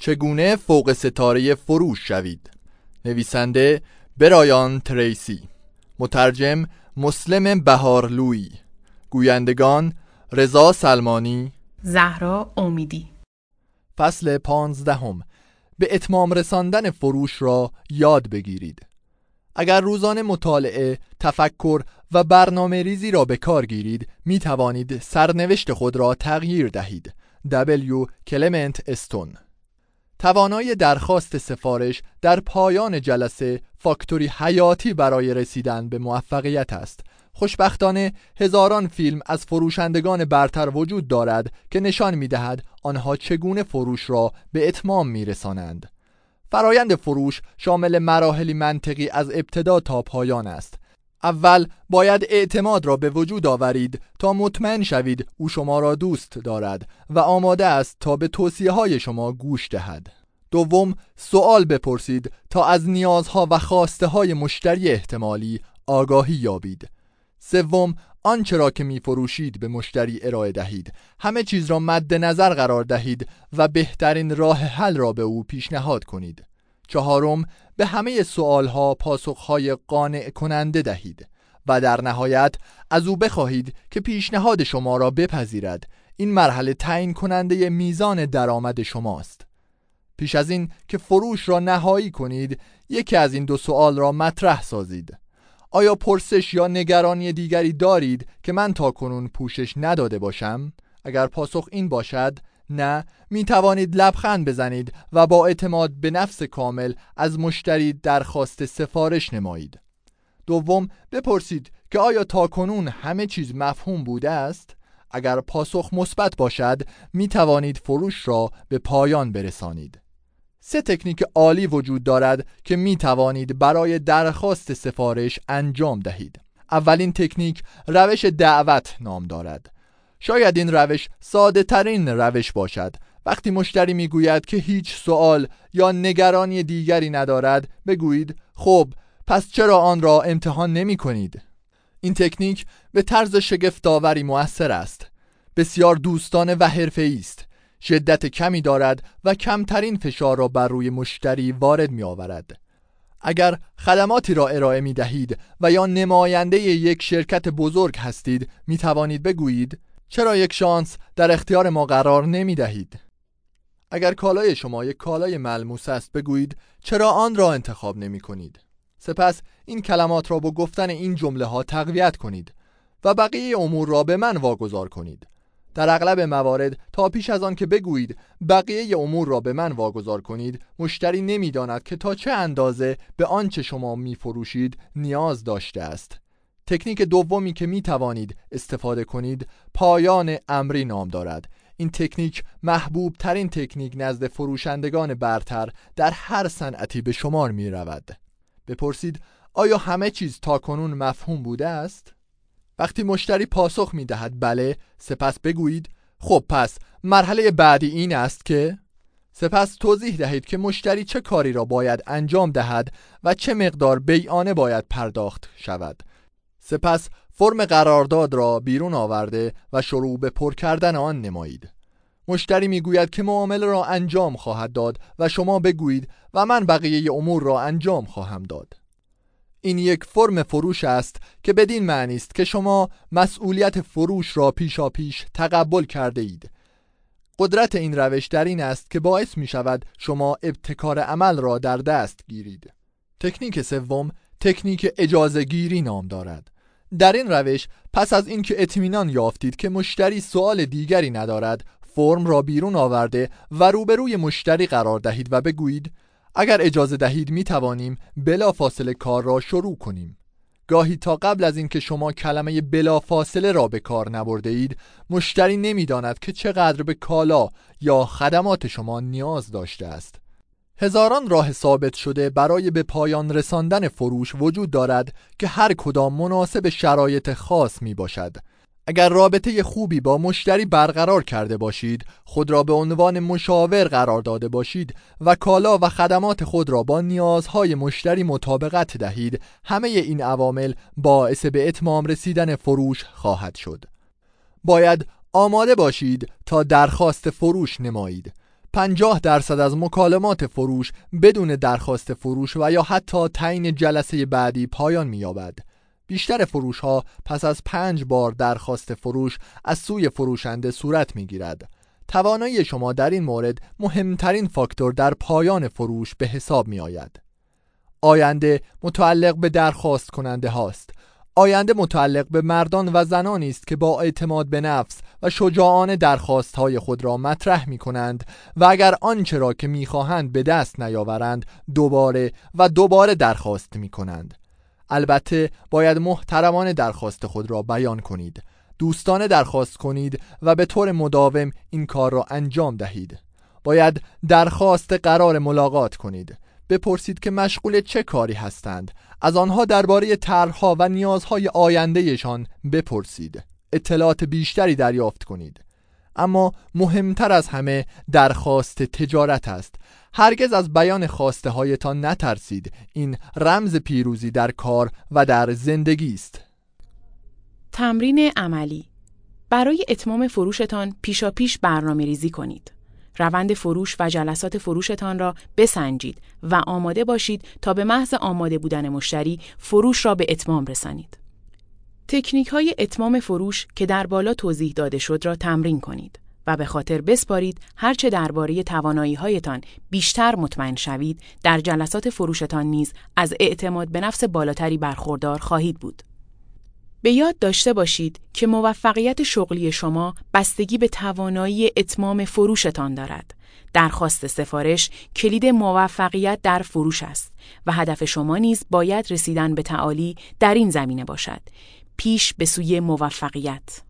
چگونه فوق ستاره فروش شوید. نویسنده برایان تریسی، مترجم مسلم بهارلویی، گویندگان رضا سلمانی، زهرا امیدی. فصل 15. به اتمام رساندن فروش را یاد بگیرید. اگر روزانه مطالعه، تفکر و برنامه ریزی را به کار گیرید، می توانید سرنوشت خود را تغییر دهید. دبلیو کلمنت استون. توانایی درخواست سفارش در پایان جلسه فاکتوری حیاتی برای رسیدن به موفقیت است. خوشبختانه هزاران فیلم از فروشندگان برتر وجود دارد که نشان می‌دهد آنها چگونه فروش را به اتمام می‌رسانند. فرایند فروش شامل مراحلی منطقی از ابتدا تا پایان است. اول باید اعتماد را به وجود آورید تا مطمئن شوید او شما را دوست دارد و آماده است تا به توصیه‌های شما گوش دهد. دوم، سوال بپرسید تا از نیازها و خواسته‌های مشتری احتمالی آگاهی یابید. سوم، آنچه را که می‌فروشید به مشتری ارائه دهید. همه چیز را مد نظر قرار دهید و بهترین راه حل را به او پیشنهاد کنید. چهارم، به همه سوالها پاسخهای قانع کننده دهید و در نهایت از او بخواهید که پیشنهاد شما را بپذیرد. این مرحله تعیین کننده میزان درآمد شماست. پیش از این که فروش را نهایی کنید، یکی از این دو سوال را مطرح سازید. آیا پرسش یا نگرانی دیگری دارید که من تاکنون پوشش نداده باشم؟ اگر پاسخ این باشد نه، می توانید لبخند بزنید و با اعتماد به نفس کامل از مشتری درخواست سفارش نمایید. دوم، بپرسید که آیا تاکنون همه چیز مفهوم بوده است؟ اگر پاسخ مثبت باشد، می توانید فروش را به پایان برسانید. 3 تکنیک عالی وجود دارد که می توانید برای درخواست سفارش انجام دهید. اولین تکنیک روش دعوت نام دارد. شاید این روش ساده ترین روش باشد. وقتی مشتری می گوید که هیچ سوال یا نگرانی دیگری ندارد، بگویید خب پس چرا آن را امتحان نمی کنید؟ این تکنیک به طرز شگفت‌آوری مؤثر است. بسیار دوستانه و حرفه‌ای است. شدت کمی دارد و کمترین فشار را بر روی مشتری وارد می آورد. اگر خدماتی را ارائه می دهید و یا نماینده یک شرکت بزرگ هستید، می توانید بگویید چرا یک شانس در اختیار ما قرار نمی دهید؟ اگر کالای شما یک کالای ملموس است، بگویید چرا آن را انتخاب نمی کنید؟ سپس این کلمات را با گفتن این جمله ها تقویت کنید و بقیه امور را به من واگذار کنید. در اغلب موارد تا پیش از آن که بگویید بقیه امور را به من واگذار کنید، مشتری نمی‌داند که تا چه اندازه به آنچه شما می‌فروشید نیاز داشته است. تکنیک دومی که می‌توانید استفاده کنید پایان امری نام دارد. این تکنیک محبوب ترین تکنیک نزد فروشندگان برتر در هر صنعتی به شمار می‌رود. بپرسید آیا همه چیز تاکنون مفهوم بوده است؟ وقتی مشتری پاسخ می دهد بله، سپس بگویید خب پس مرحله بعدی این است که، سپس توضیح دهید که مشتری چه کاری را باید انجام دهد و چه مقدار بیعانه باید پرداخت شود. سپس فرم قرارداد را بیرون آورده و شروع به پر کردن آن نمایید. مشتری می گوید که معامله را انجام خواهد داد و شما بگویید و من بقیه امور را انجام خواهم داد. این یک فرم فروش است که بدین معنی است که شما مسئولیت فروش را پیشاپیش تقبل کرده اید. قدرت این روش در این است که باعث می شود شما ابتکار عمل را در دست گیرید. تکنیک سوم تکنیک اجازه گیری نام دارد. در این روش پس از اینکه اطمینان یافتید که مشتری سوال دیگری ندارد، فرم را بیرون آورده و روبروی مشتری قرار دهید و بگویید اگر اجازه دهید می توانیم بلا فاصله کار را شروع کنیم. گاهی تا قبل از اینکه شما کلمه بلا فاصله را به کار نبرده اید، مشتری نمی داند که چقدر به کالا یا خدمات شما نیاز داشته است. هزاران راه ثابت شده برای به پایان رساندن فروش وجود دارد که هر کدام مناسب شرایط خاص می باشد. اگر رابطه خوبی با مشتری برقرار کرده باشید، خود را به عنوان مشاور قرار داده باشید و کالا و خدمات خود را با نیازهای مشتری مطابقت دهید، همه این عوامل باعث به اتمام رسیدن فروش خواهد شد. باید آماده باشید تا درخواست فروش نمایید. 50% از مکالمات فروش بدون درخواست فروش و یا حتی تعیین جلسه بعدی پایان می‌یابد. بیشتر فروش‌ها پس از 5 بار درخواست فروش از سوی فروشنده صورت می‌گیرد. توانایی شما در این مورد مهمترین فاکتور در پایان فروش به حساب می‌آید. آینده متعلق به درخواست کننده هاست. آینده متعلق به مردان و زنانی است که با اعتماد به نفس و شجاعانه درخواست‌های خود را مطرح می‌کنند و اگر آنچه را که می‌خواهند به دست نیاورند دوباره و دوباره درخواست می‌کنند. البته باید محترمانه درخواست خود را بیان کنید. دوستانه درخواست کنید و به طور مداوم این کار را انجام دهید. باید درخواست قرار ملاقات کنید. بپرسید که مشغول چه کاری هستند. از آنها درباره طرح‌ها و نیازهای آیندهشان بپرسید. اطلاعات بیشتری دریافت کنید. اما مهمتر از همه درخواست تجارت است. هرگز از بیان خواسته هایتان نترسید. این رمز پیروزی در کار و در زندگی است. تمرین عملی. برای اتمام فروشتان پیشاپیش برنامه‌ریزی کنید. روند فروش و جلسات فروشتان را بسنجید و آماده باشید تا به محض آماده بودن مشتری فروش را به اتمام رسانید. تکنیک‌های اتمام فروش که در بالا توضیح داده شد را تمرین کنید و به خاطر بسپارید هرچه درباره توانایی‌هایتان بیشتر مطمئن شوید، در جلسات فروشتان نیز از اعتماد به نفس بالاتری برخوردار خواهید بود. به یاد داشته باشید که موفقیت شغلی شما بستگی به توانایی اتمام فروشتان دارد. درخواست سفارش کلید موفقیت در فروش است و هدف شما نیز باید رسیدن به تعالی در این زمینه باشد. پیش به سوی موفقیت.